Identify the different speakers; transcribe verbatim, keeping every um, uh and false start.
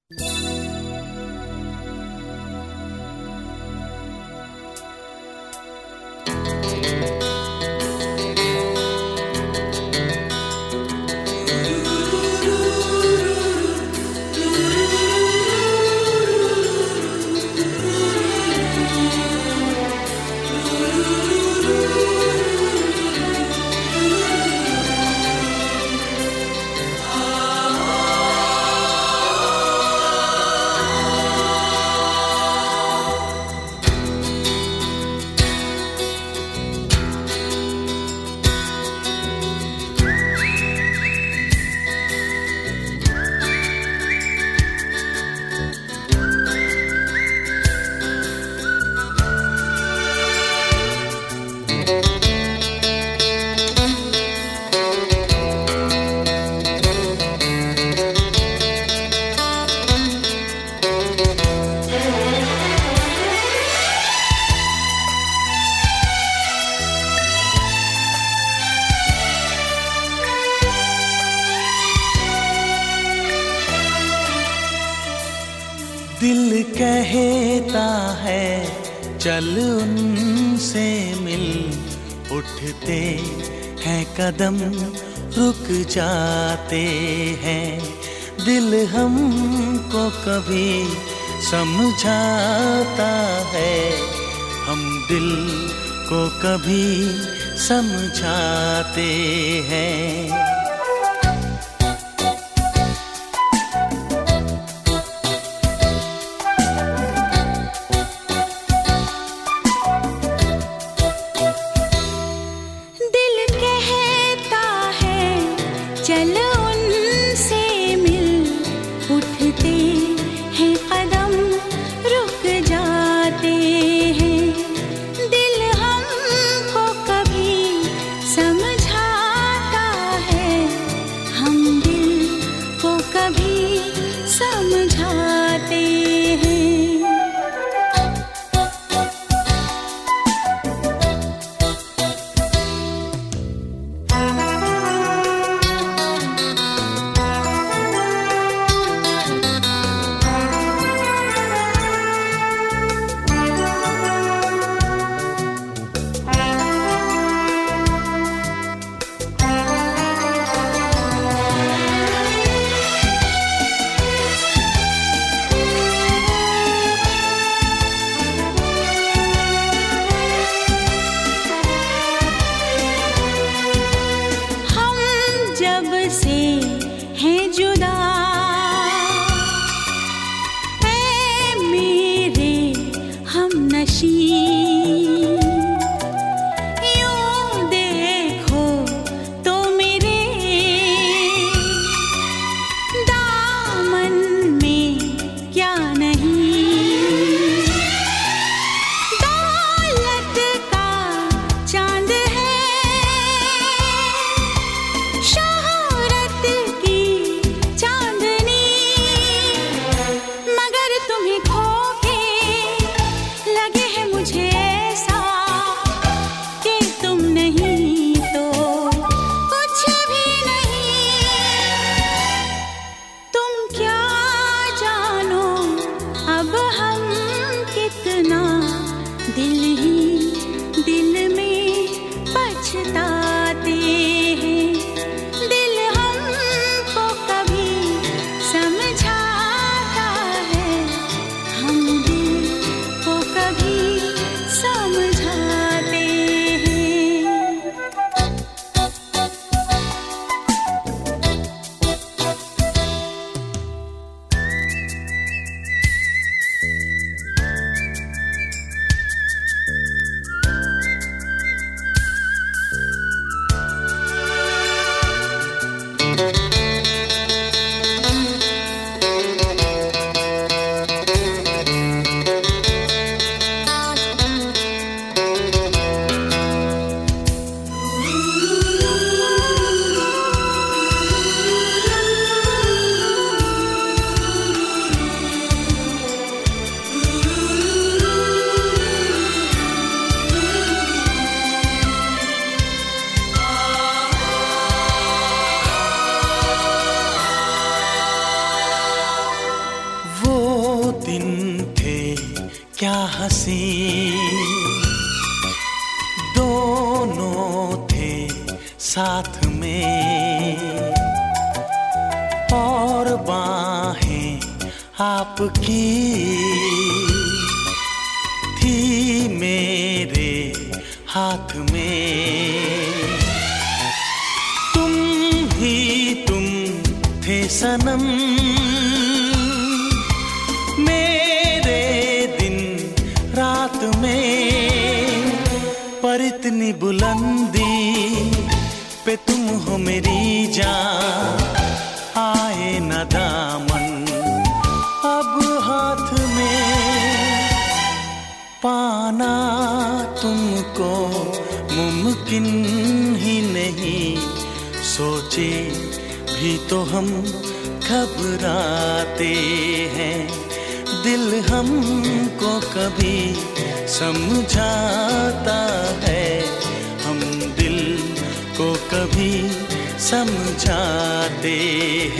Speaker 1: दिल कहता है चल उनसे मिल, उठते हैं कदम रुक जाते हैं। दिल हमको कभी समझाता है, हम दिल को कभी समझाते हैं।
Speaker 2: चल उनसे मिल, उठते हैं कदम रुक जाते हैं। दिल हमको कभी समझाता है,
Speaker 1: क्या हंसी दोनों थे साथ में, और बाहें आपकी थी मेरे हाथ में। तुम ही तुम थे सनम मेरे दिन रात में, पर इतनी बुलंदी पे तुम हो मेरी जान, आए न दामन अब हाथ में। पाना तुमको मुमकिन ही नहीं, सोचे भी तो हम घबराते हैं। दिल हमको कभी समझाता है, हम दिल को कभी समझाते